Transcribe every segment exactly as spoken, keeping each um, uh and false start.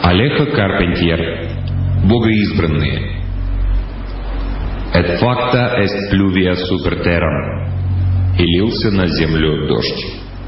Алехо Карпентьер. Богоизбранные. «Et facta est pluvia super terram». И лился на землю дождь.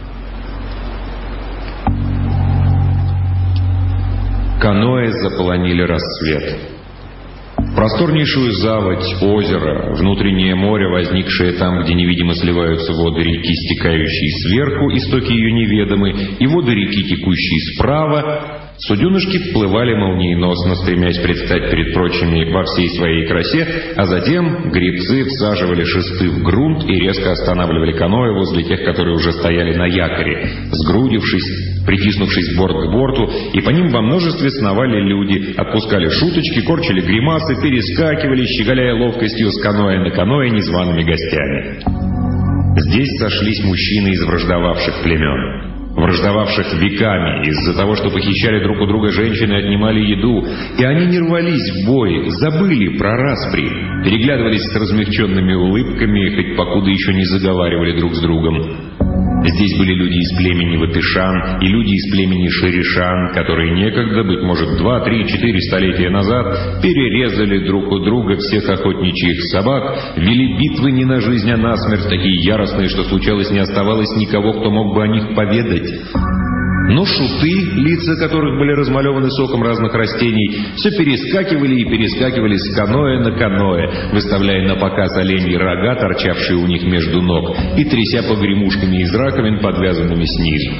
Каноэ заполонили рассвет. Просторнейшую заводь, озеро, внутреннее море, возникшее там, где невидимо сливаются воды реки, стекающие сверху, истоки ее неведомы, и воды реки, текущие справа, суденышки плывали молниеносно, стремясь предстать перед прочими во всей своей красе, а затем гребцы всаживали шесты в грунт и резко останавливали каноэ возле тех, которые уже стояли на якоре, сгрудившись, притиснувшись борт к борту, и по ним во множестве сновали люди, отпускали шуточки, корчили гримасы, перескакивали, щеголяя ловкостью с каноэ на каноэ незваными гостями. Здесь сошлись мужчины из враждовавших племен. Враждовавших веками из-за того, что похищали друг у друга женщин и отнимали еду. И они не рвались в бой, забыли про распри, переглядывались с размягченными улыбками, хоть покуда еще не заговаривали друг с другом. Здесь были люди из племени Вапишан и люди из племени Шеришан, которые некогда, быть может, два, три, четыре столетия назад перерезали друг у друга всех охотничьих собак, вели битвы не на жизнь, а на смерть, такие яростные, что случалось, не оставалось никого, кто мог бы о них поведать. Но шуты, лица которых были размалеваны соком разных растений, все перескакивали и перескакивали с каноэ на каноэ, выставляя на показ оленьи рога, торчавшие у них между ног, и тряся погремушками из раковин, подвязанными снизу.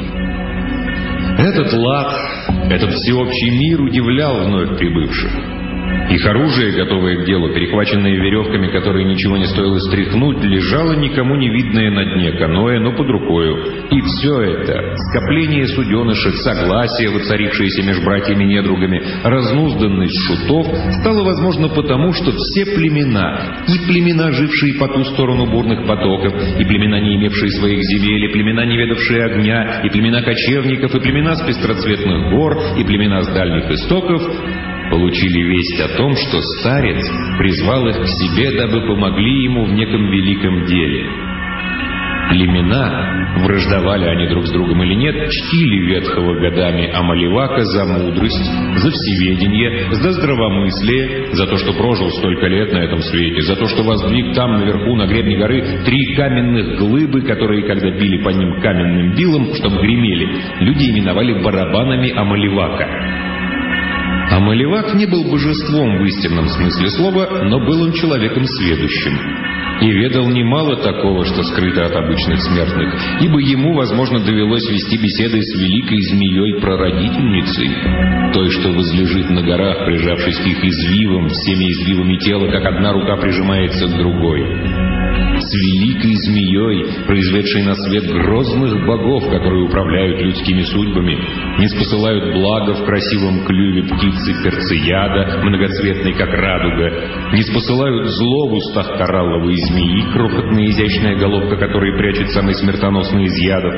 Этот лад, этот всеобщий мир удивлял вновь прибывших. Их оружие, готовое к делу, перехваченное веревками, которые ничего не стоило стряхнуть, лежало никому не видное на дне каноэ, но под рукою. И все это, скопление суденышек, согласие, воцарившееся между братьями-недругами, разнузданность шутов, стало возможно потому, что все племена, и племена, жившие по ту сторону бурных потоков, и племена, не имевшие своих земель, и племена, не ведавшие огня, и племена кочевников, и племена с пестроцветных гор, и племена с дальних истоков, получили весть о том, что старец призвал их к себе, дабы помогли ему в неком великом деле. Племена, враждовали они друг с другом или нет, чтили ветхого годами Амаливака за мудрость, за всеведение, за здравомыслие, за то, что прожил столько лет на этом свете, за то, что воздвиг там наверху на гребне горы три каменных глыбы, которые, когда били по ним каменным вилом, чтобы гремели, люди именовали барабанами Амаливака. Амаливак не был божеством в истинном смысле слова, но был он человеком сведущим. И ведал немало такого, что скрыто от обычных смертных, ибо ему, возможно, довелось вести беседы с великой змеей-прародительницей, той, что возлежит на горах, прижавшись к их извивам, всеми извивами тела, как одна рука прижимается к другой. С великой змеей, произведшей на свет грозных богов, которые управляют людскими судьбами, не спосылают благо в красивом клюве птицы перцеяда, многоцветной, как радуга, не спосылают зло в устах коралловой змеи, крохотная изящная головка, которая прячет самый смертоносный из ядов.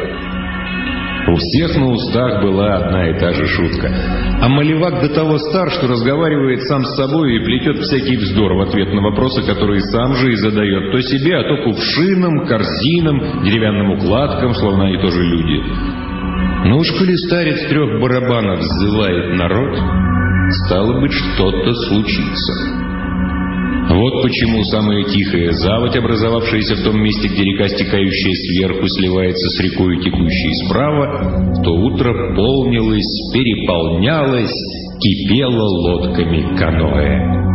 У всех на устах была одна и та же шутка. Амаливак до того стар, что разговаривает сам с собой и плетет всякий вздор в ответ на вопросы, которые сам же и задает то себе, а то кувшинам, корзинам, деревянным укладкам, словно они тоже люди. Но уж коли старец трех барабанов взывает народ, стало быть, что-то случится. Вот почему самая тихая заводь, образовавшаяся в том месте, где река, стекающая сверху, сливается с рекой, текущей справа, в то утро полнилась, переполнялась, кипела лодками каноэ.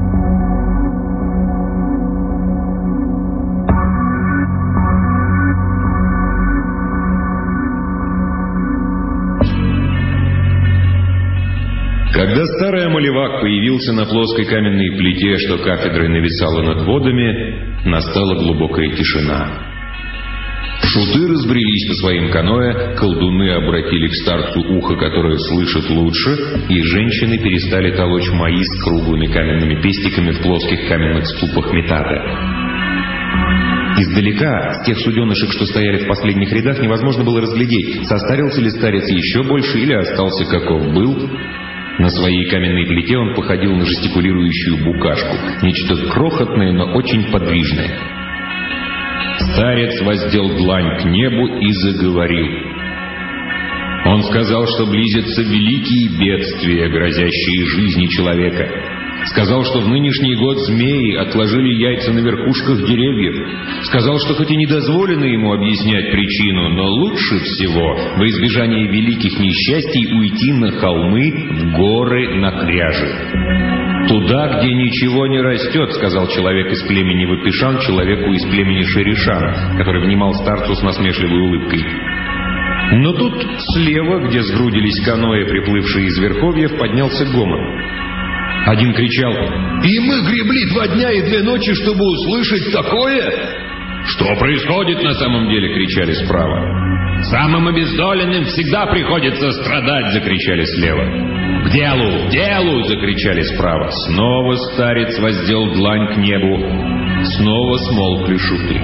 Когда старый Амаливак появился на плоской каменной плите, что кафедрой нависала над водами, настала глубокая тишина. Шуты разбрелись по своим каноэ, колдуны обратили к старцу ухо, которое слышит лучше, и женщины перестали толочь маис круглыми каменными пестиками в плоских каменных ступах метада. Издалека, с тех суденышек, что стояли в последних рядах, невозможно было разглядеть, состарился ли старец еще больше или остался каков был. На своей каменной плите он походил на жестикулирующую букашку, нечто крохотное, но очень подвижное. Старец воздел длань к небу и заговорил. Он Он сказал, что близятся великие бедствия, грозящие жизни человека. Сказал, что в нынешний год змеи отложили яйца на верхушках деревьев. Сказал, что хоть и не дозволено ему объяснять причину, но лучше всего во избежание великих несчастий уйти на холмы, в горы, на кряжи. «Туда, где ничего не растет», — сказал человек из племени Вапишан человеку из племени Шеришан, который внимал старцу с насмешливой улыбкой. Но тут слева, где сгрудились каноэ, приплывшие из верховьев, поднялся гомон. Один кричал: «И мы гребли два дня и две ночи, чтобы услышать такое!» «Что происходит на самом деле?» — кричали справа. «Самым обездоленным всегда приходится страдать!» — закричали слева. «К делу! К делу!» — закричали справа. Снова старец воздел длань к небу. Снова смолкли шуты.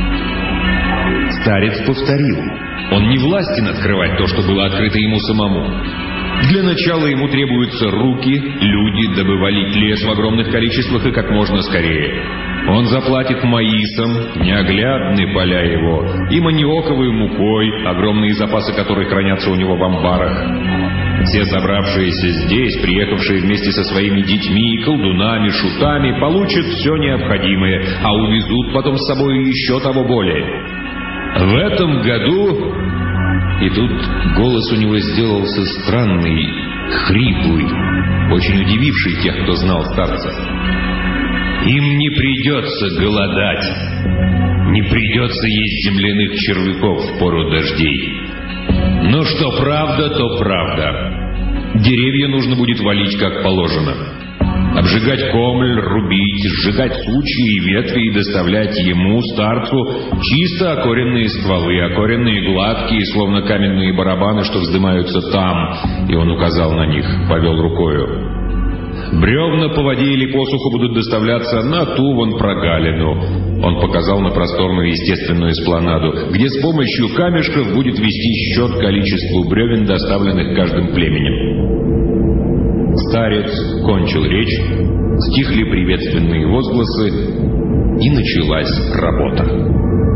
Старец повторил. Он не властен открывать то, что было открыто ему самому. Для начала ему требуются руки, люди, дабы валить лес в огромных количествах и как можно скорее. Он заплатит маисом, неоглядны поля его, и маниоковой мукой, огромные запасы которой хранятся у него в амбарах. Все собравшиеся здесь, приехавшие вместе со своими детьми, колдунами, шутами, получат все необходимое, а увезут потом с собой еще того более. В этом году... И тут голос у него сделался странный, хриплый, очень удививший тех, кто знал старца. Им не придется голодать, не придется есть земляных червяков в пору дождей. Но что правда, то правда. Деревья нужно будет валить как положено. Обжигать комль, рубить, сжигать сучья и ветви и доставлять ему, старцу, чисто окоренные стволы, окоренные гладкие, словно каменные барабаны, что вздымаются там, и он указал на них, повел рукою. Бревна по воде или посуху будут доставляться на ту вон прогалину. Он показал на просторную естественную эспланаду, где с помощью камешков будет вести счет количеству бревен, доставленных каждым племенем. Старец кончил речь, стихли приветственные возгласы, и началась работа.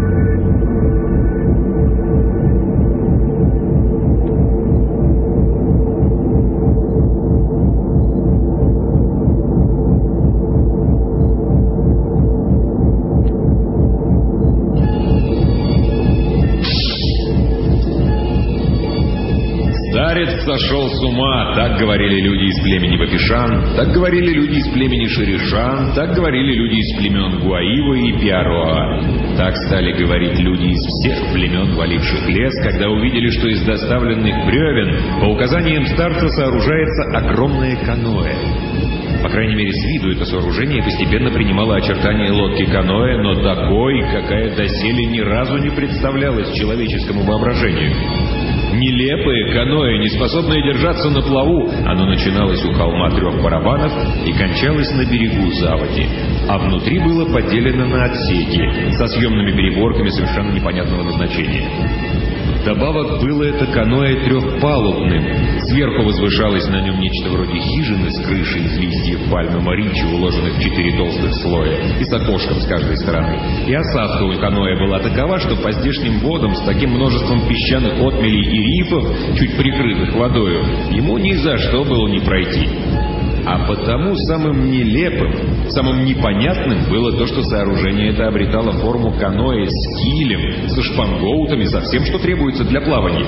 Старец сошел с ума, так говорили люди из племени Вапишан, так говорили люди из племени Шеришан, так говорили люди из племен Гуаива и Пиароа. Так стали говорить люди из всех племен, валивших лес, когда увидели, что из доставленных бревен по указаниям старца сооружается огромное каноэ. По крайней мере, с виду это сооружение постепенно принимало очертания лодки каноэ, но такой, какая доселе ни разу не представлялась человеческому воображению. Нелепое каноэ, не способное держаться на плаву, оно начиналось у холма трех барабанов и кончалось на берегу заводи, а внутри было поделено на отсеки со съемными переборками совершенно непонятного назначения. Вдобавок было это каноэ трехпалубным. Сверху возвышалось на нем нечто вроде хижины с крышей из листьев пальмы моричи, уложенных в четыре толстых слоя, и с окошком с каждой стороны. И осадка у каноэ была такова, что по здешним водам с таким множеством песчаных отмелей и рифов, чуть прикрытых водою, ему ни за что было не пройти. А потому самым нелепым, самым непонятным было то, что сооружение это обретало форму каноэ с килем, со шпангоутами, со всем, что требуется для плавания.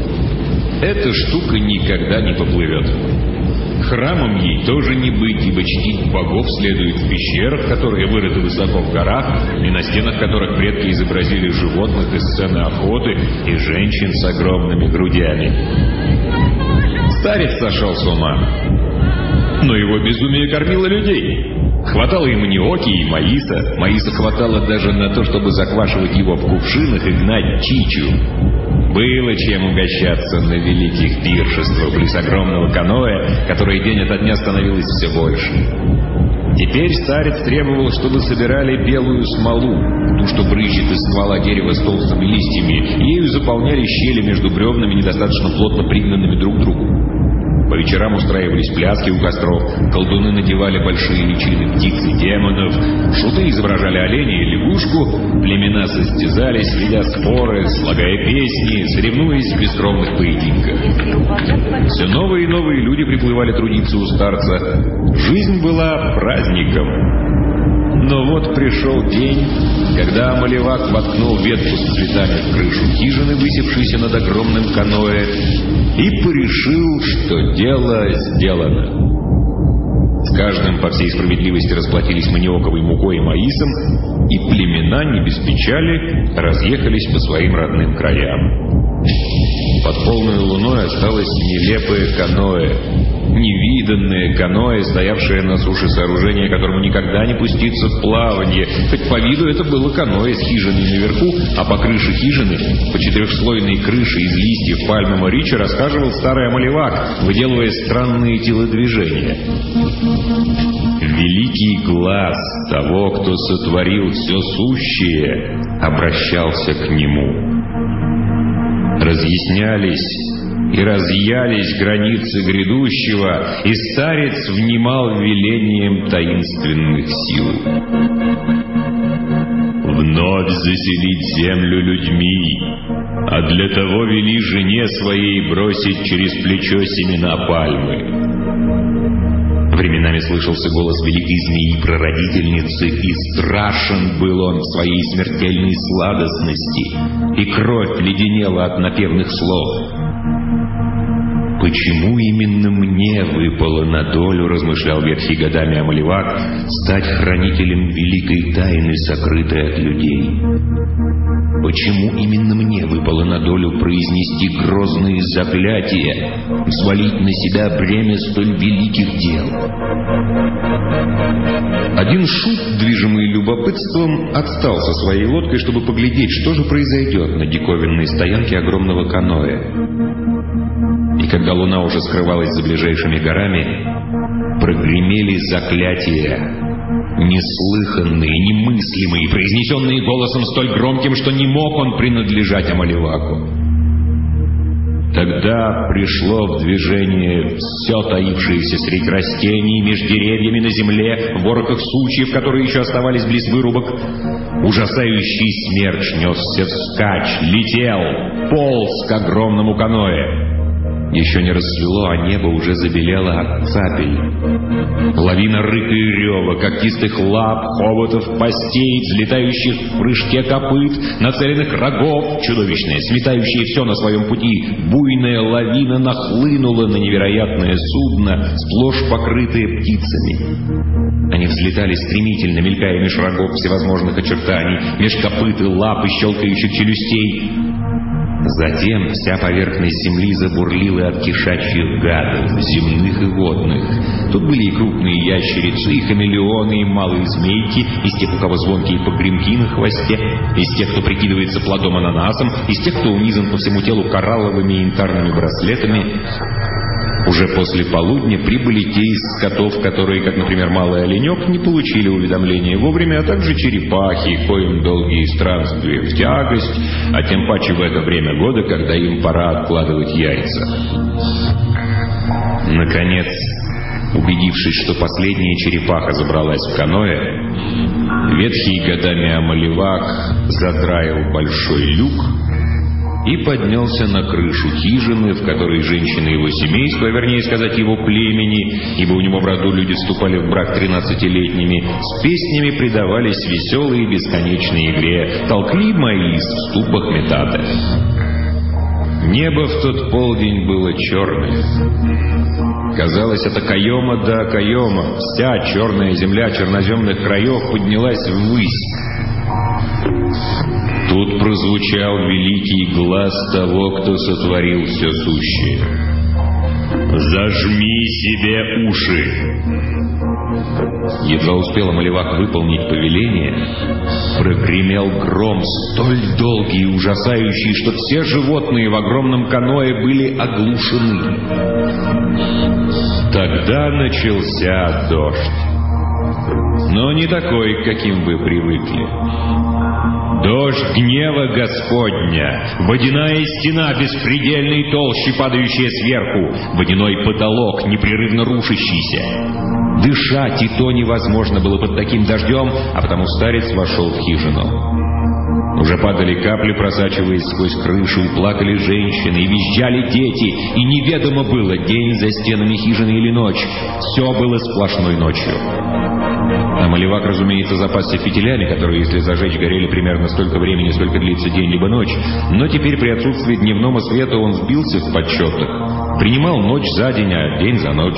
Эта штука никогда не поплывет. Храмом ей тоже не быть, ибо чтить богов следует в пещерах, которые вырыты высоко в горах, и на стенах которых предки изобразили животных из сцены охоты и женщин с огромными грудями. Старец сошел с ума. Но его безумие кормило людей. Хватало и маниоки, и маиса. Маиса хватало даже на то, чтобы заквашивать его в кувшинах и гнать чичу. Было чем угощаться на великих пиршествах близ огромного каноэ, которое день ото дня становилось все больше. Теперь старец требовал, чтобы собирали белую смолу, ту, что брызжет из ствола дерева с толстыми листьями, и ею заполняли щели между бревнами, недостаточно плотно пригнанными друг к другу. По но не такой, к каким вы привыкли. Дождь гнева Господня, водяная стена беспредельной толщи, падающая сверху, водяной потолок, непрерывно рушащийся. Дышать и то невозможно было под таким дождем, а потому старец вошел в хижину. Уже падали капли, просачиваясь сквозь крышу, и плакали женщины, и визжали дети, и неведомо было, день за стенами хижины или ночь. Все было сплошной ночью. А Малевак, разумеется, запасся фитилями, которые, если зажечь, горели примерно столько времени, сколько длится день либо ночь. Но теперь при отсутствии дневного света он сбился в подсчетах, принимал ночь за день, а день за ночь.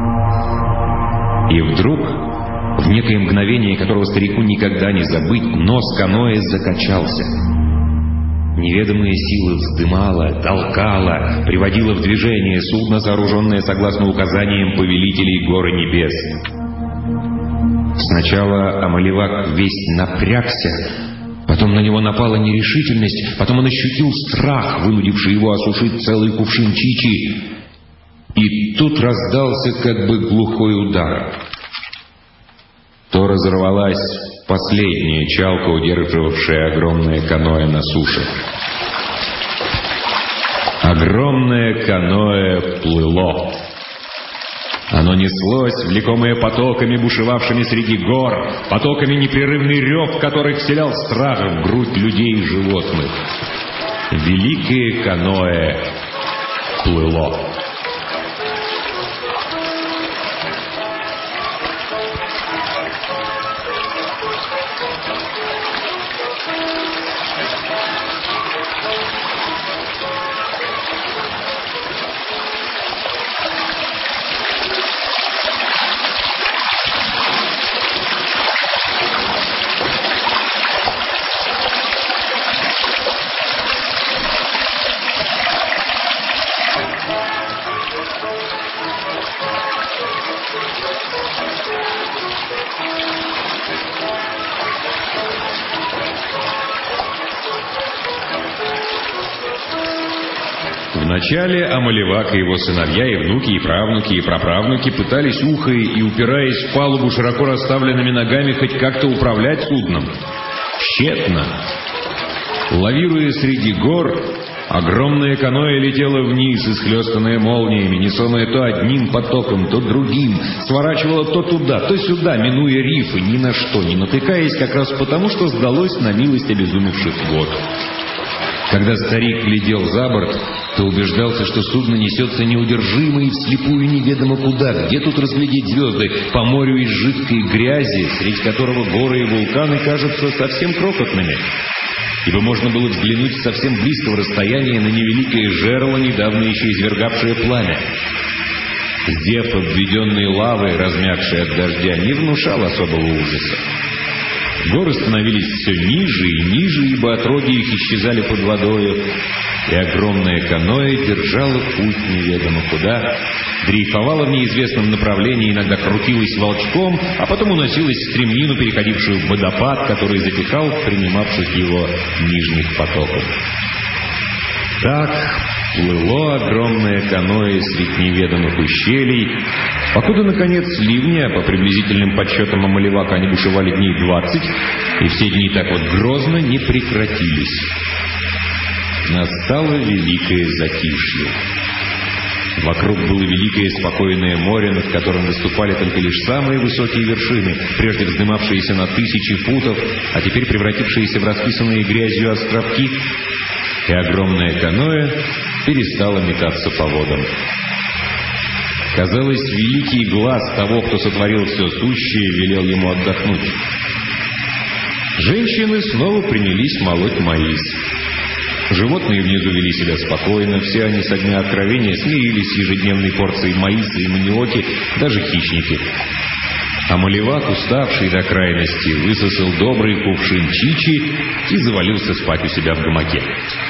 И вдруг, в некое мгновение, которого старику никогда не забыть, нос каноэ закачался. Неведомая сила вздымала, толкала, приводила в движение судно, сооруженное согласно указаниям повелителей горы небес. Сначала Амаливак весь напрягся, потом на него напала нерешительность, потом он ощутил страх, вынудивший его осушить целый кувшин чичи. И тут раздался как бы глухой удар. То разорвалась последняя чалка, удерживавшая огромное каноэ на суше. Огромное каноэ плыло. Оно неслось, влекомое потоками, бушевавшими среди гор, потоками непрерывный рев, который вселял страх в грудь людей и животных. Великое каноэ плыло. Вначале Амаливак и его сыновья, и внуки, и правнуки, и праправнуки пытались ухой и, упираясь в палубу широко расставленными ногами, хоть как-то управлять судном. Тщетно. Лавируя среди гор, огромное каноэ летело вниз, исхлестанное молниями, несомое то одним потоком, то другим, сворачивало то туда, то сюда, минуя рифы, ни на что не натыкаясь, как раз потому, что сдалось на милость обезумевших вод. Когда старик глядел за борт, то убеждался, что судно несется неудержимо и вслепую неведомо куда. Где тут разглядеть звезды по морю из жидкой грязи, среди которого горы и вулканы кажутся совсем крохотными? Ибо можно было взглянуть с совсем близкого расстояния на невеликое жерло, недавно еще извергавшее пламя. Зев, обведенный лавой, размягший от дождя, не внушал особого ужаса. Горы становились все ниже и ниже, ибо отроги их исчезали под водою, и огромное каноэ держало путь неведомо куда, дрейфовало в неизвестном направлении, иногда крутилось волчком, а потом уносилось в стремнину, переходившую в водопад, который затихал в принимавших его нижних потоков. Так плыло огромное каноэ среди неведомых ущелий, покуда, наконец, ливни, а по приблизительным подсчетам Амаливака они бушевали дней двадцать, и все дни так вот грозно не прекратились. Настало великое затишье. Вокруг было великое спокойное море, над которым выступали только лишь самые высокие вершины, прежде вздымавшиеся на тысячи футов, а теперь превратившиеся в расписанные грязью островки, и огромное каноэ перестало метаться по водам. Казалось, великий глаз того, кто сотворил все сущее, велел ему отдохнуть. Женщины снова принялись молоть маис. Животные внизу вели себя спокойно, все они со дня откровения смирились с ежедневной порцией маиса и маниоки, даже хищники. А Малевак, уставший до крайности, высосал добрый кувшин чичи и завалился спать у себя в гамаке.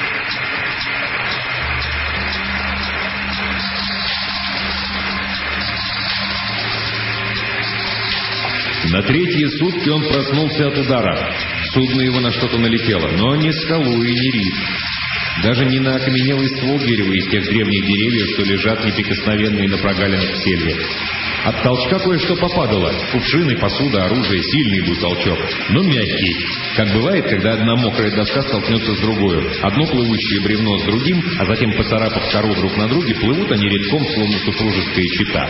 На третьи сутки он проснулся от удара. Судно его на что-то налетело, но не скалу и не риф. Даже не на окаменелый ствол дерева из тех древних деревьев, что лежат неприкосновенные на прогалинах в сельве. От толчка кое-что попадало. Кувшины, посуда, оружие. Сильный был толчок, но мягкий. Как бывает, когда одна мокрая доска столкнется с другой. Одно плывущее бревно с другим, а затем, поцарапав кору друг на друге, плывут они редком, словно супружеская чета.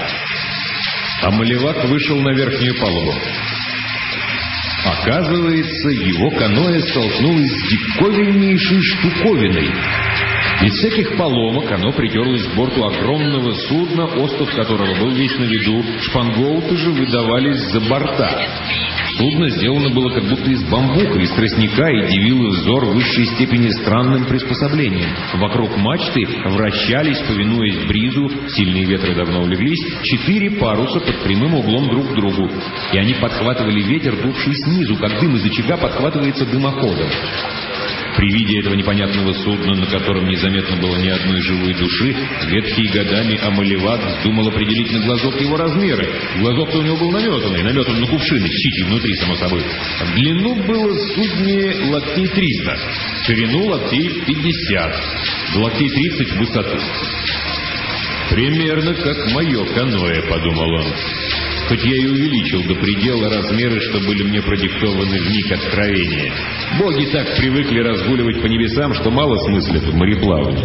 А Малевак вышел на верхнюю палубу. Оказывается, его каноэ столкнулось с диковиннейшей штуковиной. Без всяких поломок оно притерлось к борту огромного судна, остов которого был весь на виду. Шпангоуты же выдавались за борта. Судно сделано было как будто из бамбука, из тростника, и дивило взор в высшей степени странным приспособлением. Вокруг мачты вращались, повинуясь бризу, сильные ветры давно улеглись, четыре паруса под прямым углом друг к другу. И они подхватывали ветер, дувший снизу, как дым из очага подхватывается дымоходом. При виде этого непонятного судна, на котором незаметно было ни одной живой души, ветхий годами Амалевак вздумал определить на глазок его размеры. Глазок-то у него был наметанный, наметан на кувшины, щити внутри, само собой. В длину было в судне локтей триста, в ширину локтей пятьдесят, в локтей тридцать в высоту. «Примерно как мое каноэ», — подумал он. Хоть я и увеличил до предела размеры, что были мне продиктованы в миг откровения. Боги так привыкли разгуливать по небесам, что мало смыслят в мореплавании.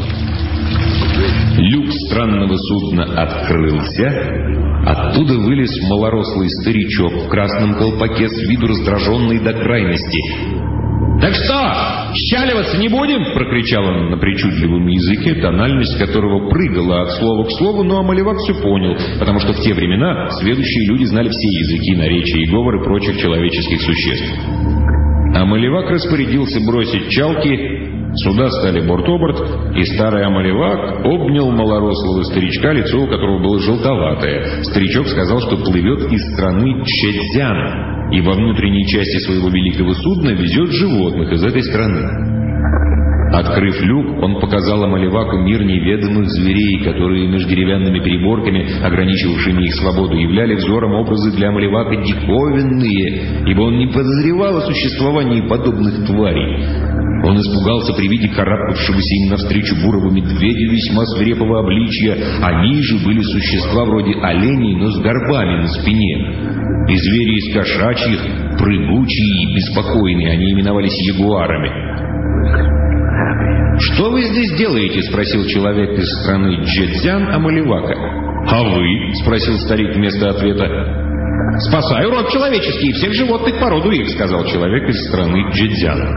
Люк странного судна открылся. Оттуда вылез малорослый старичок в красном колпаке, с виду раздраженный до крайности. «Так что, щаливаться не будем?» — прокричал он на причудливом языке, тональность которого прыгала от слова к слову, но Амалевак все понял, потому что в те времена сведущие люди знали все языки, наречия и говоры прочих человеческих существ. Амалевак распорядился бросить чалки, суда стали борт-оборт, и старый Амалевак обнял малорослого старичка, лицо у которого было желтоватое. Старичок сказал, что плывет из страны Чжэцзян, и во внутренней части своего великого судна везет животных из этой страны. Открыв люк, он показал Амалеваку мир неведомых зверей, которые между деревянными переборками, ограничивавшими их свободу, являли взором образы для Амалевака диковинные, ибо он не подозревал о существовании подобных тварей. Он испугался при виде карабкавшегося им навстречу бурого медведя весьма свирепого обличья. Они же были существа вроде оленей, но с горбами на спине. И звери из кошачьих, прыгучие и беспокойные, они именовались ягуарами. «Что вы здесь делаете?» — спросил человек из страны Чжэцзян Амалевака. «А вы?» — спросил старик вместо ответа. «Спасаю род человеческий и всех животных по роду их», — сказал человек из страны Чжэцзян.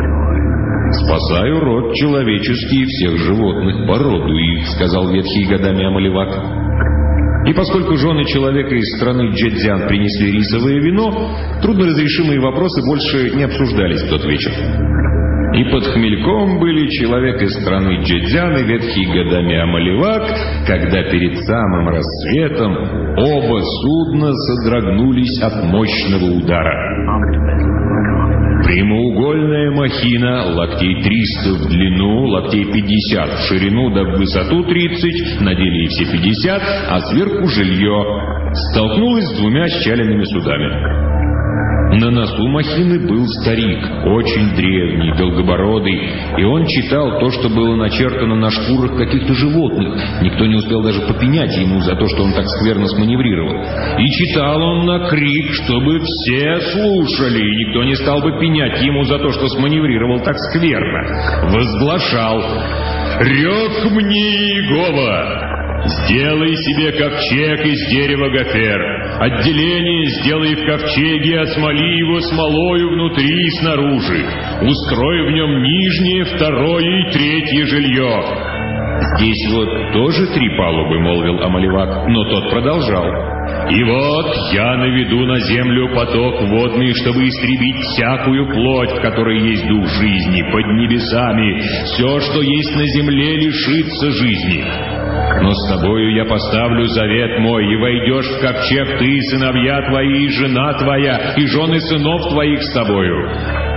«Спасаю род человеческий и всех животных по роду их», — сказал ветхий годами Амалевак. И поскольку жены человека из страны Чжэцзян принесли рисовое вино, трудноразрешимые вопросы больше не обсуждались в тот вечер. И под хмельком были человек из страны Чжэцзян и ветхий годами Амалевак, когда перед самым рассветом оба судна содрогнулись от мощного удара. Прямоугольная махина, локтей триста в длину, локтей пятьдесят в ширину, да в высоту тридцать, на деле и все пятьдесят, а сверху жилье, столкнулась с двумя счаленными судами. На носу махины был старик, очень древний, долгобородый, и он читал то, что было начертано на шкурах каких-то животных. Никто не успел даже попенять ему за то, что он так скверно сманеврировал. И читал он на крик, чтобы все слушали, и никто не стал бы пенять ему за то, что сманеврировал так скверно. Возглашал: «Рёк мне Иегова! Сделай себе ковчег из дерева гофер. Отделение сделай в ковчеге, осмоли его смолою внутри и снаружи. Устрой в нем нижнее, второе и третье жилье». «Здесь вот тоже три палубы», — молвил Амалевак, но тот продолжал: «И вот я наведу на землю поток водный, чтобы истребить всякую плоть, в которой есть дух жизни, под небесами. Все, что есть на земле, лишится жизни. Но с тобою я поставлю завет мой, и войдешь в ковчег ты, сыновья твои, и жена твоя, и жены сынов твоих с тобою».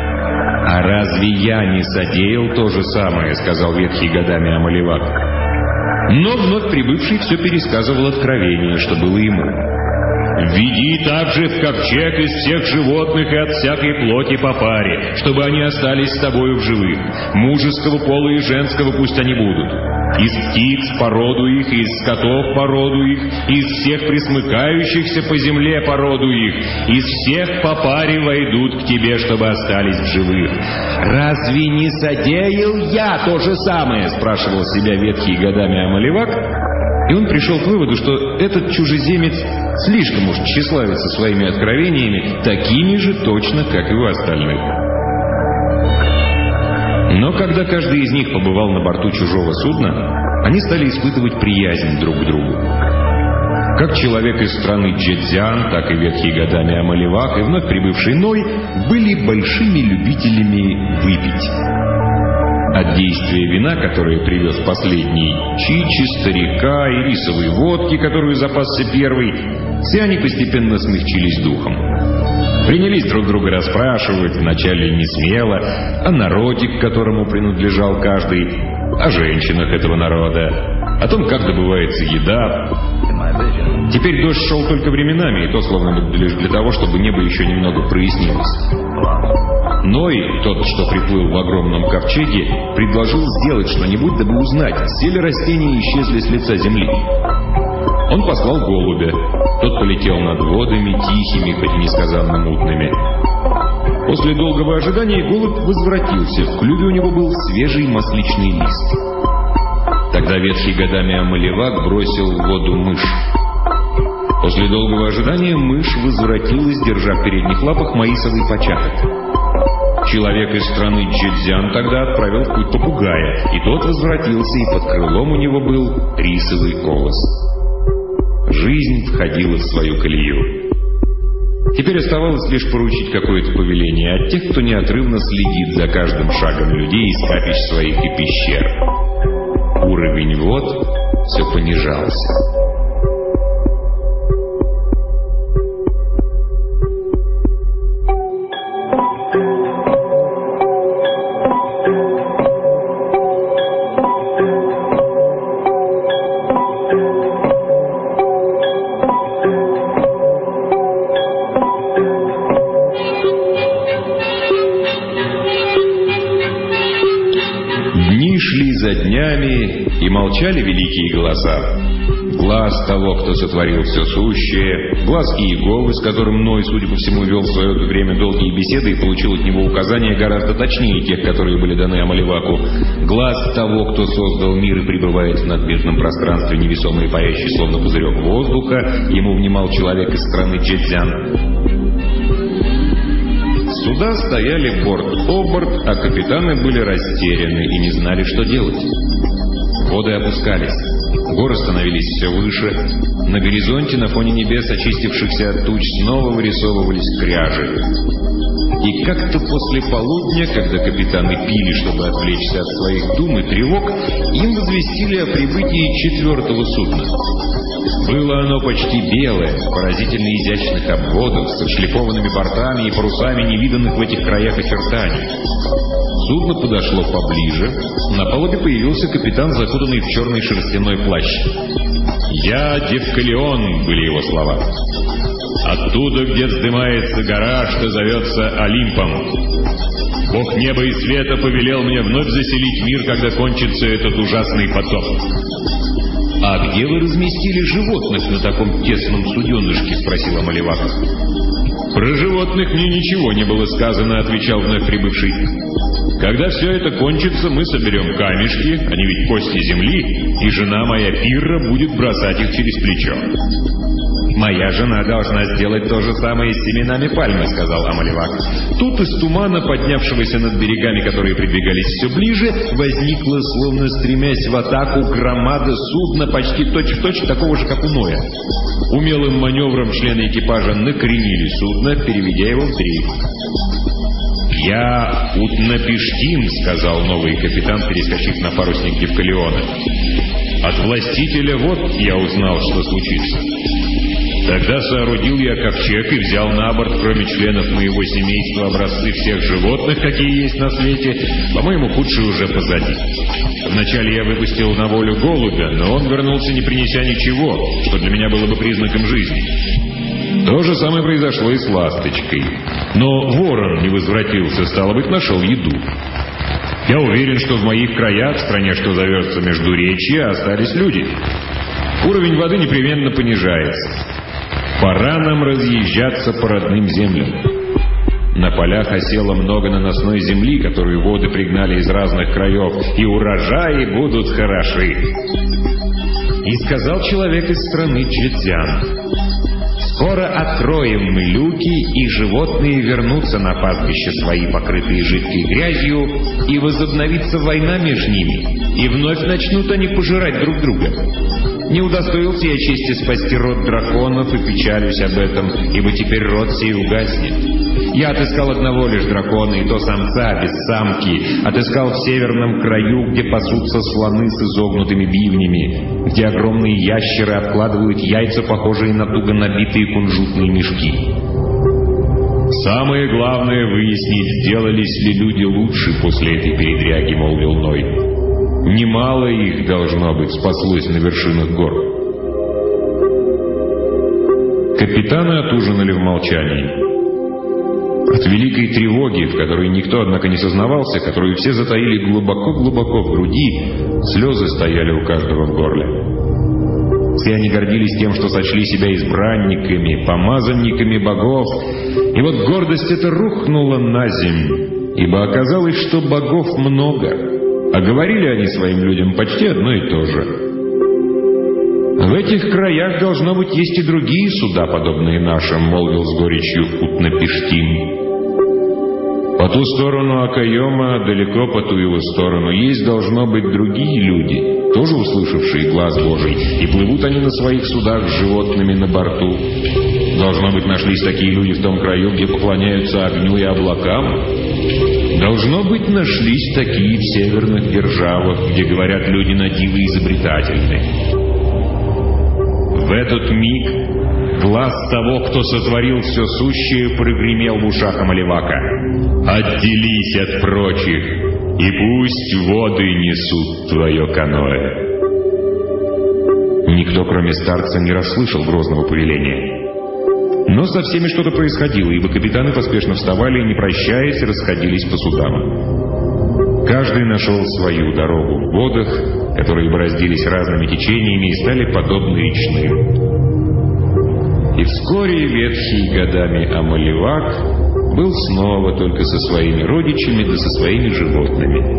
«А разве я не содеял то же самое?» — сказал ветхий годами Амалевак. Но вновь прибывший все пересказывал откровение, что было ему. «Веди также в ковчег из всех животных и от всякой плоти по паре, чтобы они остались с тобою в живых. Мужеского пола и женского пусть они будут. Из птиц породу их, из скотов породу их, из всех пресмыкающихся по земле породу их, из всех по паре войдут к тебе, чтобы остались в живых». «Разве не содеял я то же самое?» — спрашивал себя ветхий годами Амаливак. И он пришел к выводу, что этот чужеземец слишком уж тщеславится своими откровениями, такими же точно, как и у остальных. Но когда каждый из них побывал на борту чужого судна, они стали испытывать приязнь друг к другу. Как человек из страны Джедзян, так и ветхий годами Амаливак и вновь прибывший Ной были большими любителями выпить. От действия вина, которое привез последний, чичи, старика и рисовой водки, которую запасся первый, все они постепенно смягчились духом. Принялись друг друга расспрашивать, вначале не смело, о народе, к которому принадлежал каждый, о женщинах этого народа, о том, как добывается еда. Теперь дождь шел только временами, и то словно бы лишь для того, чтобы небо еще немного прояснилось. Ной, тот, что приплыл в огромном ковчеге, предложил сделать что-нибудь, дабы узнать, все ли растения исчезли с лица земли. Он послал голубя. Тот полетел над водами, тихими, хоть и несказанно мутными. После долгого ожидания голубь возвратился. В клюве у него был свежий масличный лист. Тогда ветхий годами Амаливак бросил в воду мышь. После долгого ожидания мышь возвратилась, держа в передних лапах маисовый початок. Человек из страны Джедзян тогда отправил в путь попугая, и тот возвратился, и под крылом у него был рисовый колос. Жизнь входила в свою колею. Теперь оставалось лишь поручить какое-то повеление от тех, кто неотрывно следит за каждым шагом людей из капищ своих и пещер. Уровень вод все понижался. И молчали великие голоса. Глаз того, кто сотворил все сущее, глаз Иеговы, с которым Ной, судя по всему, вел в свое время долгие беседы и получил от него указания гораздо точнее тех, которые были даны Амаливаку, глаз того, кто создал мир и пребывает в надбежном пространстве, невесомый и парящий, словно пузырек воздуха, ему внимал человек из страны Джедзян. Суда стояли борт-о-борт, а капитаны были растеряны и не знали, что делать. Воды опускались, горы становились все выше, на горизонте на фоне небес, очистившихся от туч, снова вырисовывались кряжи. И как-то после полудня, когда капитаны пили, чтобы отвлечься от своих дум и тревог, им возвестили о прибытии четвертого судна. Было оно почти белое, поразительно изящных обводов, с отшлифованными бортами и парусами, невиданных в этих краях очертаний. Судно подошло поближе. На палубе появился капитан, закутанный в черный шерстяной плащ. «Я Девкалион», — были его слова. «Оттуда, где вздымается гора, что зовется Олимпом. Бог неба и света повелел мне вновь заселить мир, когда кончится этот ужасный потоп». «А где вы разместили животных на таком тесном суденышке?» — спросил Амаливак. «Про животных мне ничего не было сказано», — отвечал вновь прибывший. «Когда все это кончится, мы соберем камешки, они ведь кости земли, и жена моя Пирра будет бросать их через плечо». «Моя жена должна сделать то же самое с семенами пальмы», — сказал Амаливак. Тут из тумана, поднявшегося над берегами, которые придвигались все ближе, возникла, словно стремясь в атаку, громада судна, почти точь-в-точь такого же, как у Ноя. Умелым маневром члены экипажа накренили судно, переведя его в дрейф. «Я Утнапиштим», — сказал новый капитан, перескочив на парусник Девкалиона. «От властителя вот я узнал, что случится. Тогда соорудил я ковчег и взял на борт, кроме членов моего семейства, образцы всех животных, какие есть на свете. По-моему, худшее уже позади. Вначале я выпустил на волю голубя, но он вернулся, не принеся ничего, что для меня было бы признаком жизни. То же самое произошло и с ласточкой. Но ворон не возвратился, стало быть, нашел еду. Я уверен, что в моих краях, в стране, что зовется Междуречье, остались люди. Уровень воды непременно понижается. Пора нам разъезжаться по родным землям. На полях осело много наносной земли, которую воды пригнали из разных краев, и урожаи будут хороши. И сказал человек из страны Джидзян: «Скоро откроем мы люки, и животные вернутся на пастбище свои, покрытые жидкой грязью, и возобновится война между ними, и вновь начнут они пожирать друг друга. Не удостоился я чести спасти род драконов, и печалюсь об этом, ибо теперь род сей угаснет. Я отыскал одного лишь дракона, и то самца, без самки. Отыскал в северном краю, где пасутся слоны с изогнутыми бивнями, где огромные ящеры обкладывают яйца, похожие на туго набитые кунжутные мешки. Самое главное выяснить, сделались ли люди лучше после этой передряги, молвил Ной. Немало их, должно быть, спаслось на вершинах гор». Капитаны отужинали в молчании. От великой тревоги, в которой никто, однако, не сознавался, которую все затаили глубоко-глубоко в груди, слезы стояли у каждого в горле. Все они гордились тем, что сочли себя избранниками, помазанниками богов, и вот гордость эта рухнула на землю, ибо оказалось, что богов много, а говорили они своим людям почти одно и то же. «В этих краях, должно быть, есть и другие суда, подобные нашим», — молвил с горечью Утнапиштим. «По ту сторону Акаема, далеко по ту его сторону, есть, должно быть, другие люди, тоже услышавшие глаз Божий, и плывут они на своих судах с животными на борту. Должно быть, нашлись такие люди в том краю, где поклоняются огню и облакам. Должно быть, нашлись такие в северных державах, где, говорят, люди на диво изобретательны». В этот миг глаз того, кто сотворил все сущее, прогремел в ушах Амаливака: «Отделись от прочих, и пусть воды несут твое каноэ». Никто, кроме старца, не расслышал грозного повеления. Но со всеми что-то происходило, ибо капитаны поспешно вставали и, не прощаясь, расходились по судам. Каждый нашел свою дорогу в водах, которые бороздились разными течениями и стали подобны речным. И вскоре ветхий годами Амаливак был снова только со своими родичами да со своими животными.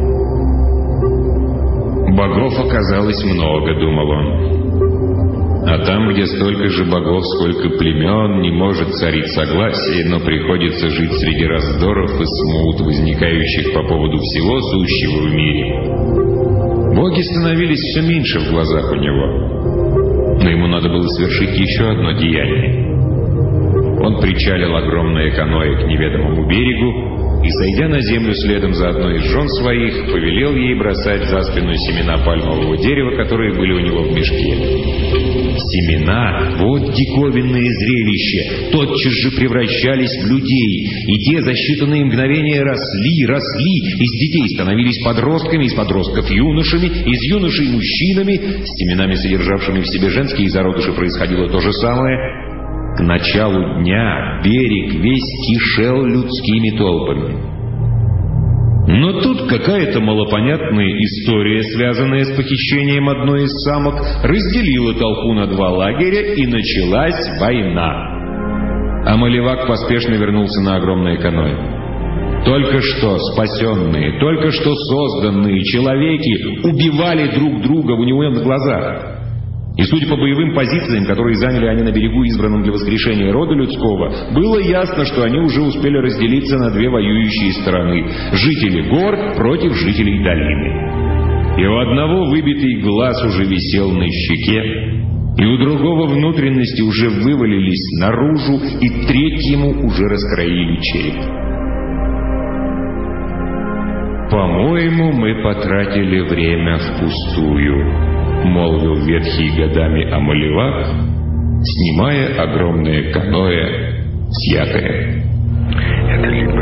Богов оказалось много, думал он. А там, где столько же богов, сколько племен, не может царить согласие, но приходится жить среди раздоров и смут, возникающих по поводу всего сущего в мире. Боги становились все меньше в глазах у него. Но ему надо было совершить еще одно деяние. Он причалил огромное каноэ к неведомому берегу и, сойдя на землю следом за одной из жен своих, повелел ей бросать за спину семена пальмового дерева, которые были у него в мешке. Семена, вот диковинное зрелище, тотчас же превращались в людей, и те за считанные мгновения росли, росли, из детей становились подростками, из подростков юношами, из юношей мужчинами. С семенами, содержавшими в себе женские зародыши, происходило то же самое. К началу дня берег весь кишел людскими толпами. Но тут какая-то малопонятная история, связанная с похищением одной из самок, разделила толпу на два лагеря, и началась война. Амаливак поспешно вернулся на огромное каноэ. Только что спасенные, только что созданные человеки убивали друг друга у него на глазах. И судя по боевым позициям, которые заняли они на берегу, избранном для воскрешения рода людского, было ясно, что они уже успели разделиться на две воюющие стороны — жители гор против жителей долины. И у одного выбитый глаз уже висел на щеке, и у другого внутренности уже вывалились наружу, и третьему уже раскроили череп. «По-моему, мы потратили время впустую», — молвил ветхий годами Амаливак, снимая огромное каноэ с якоря.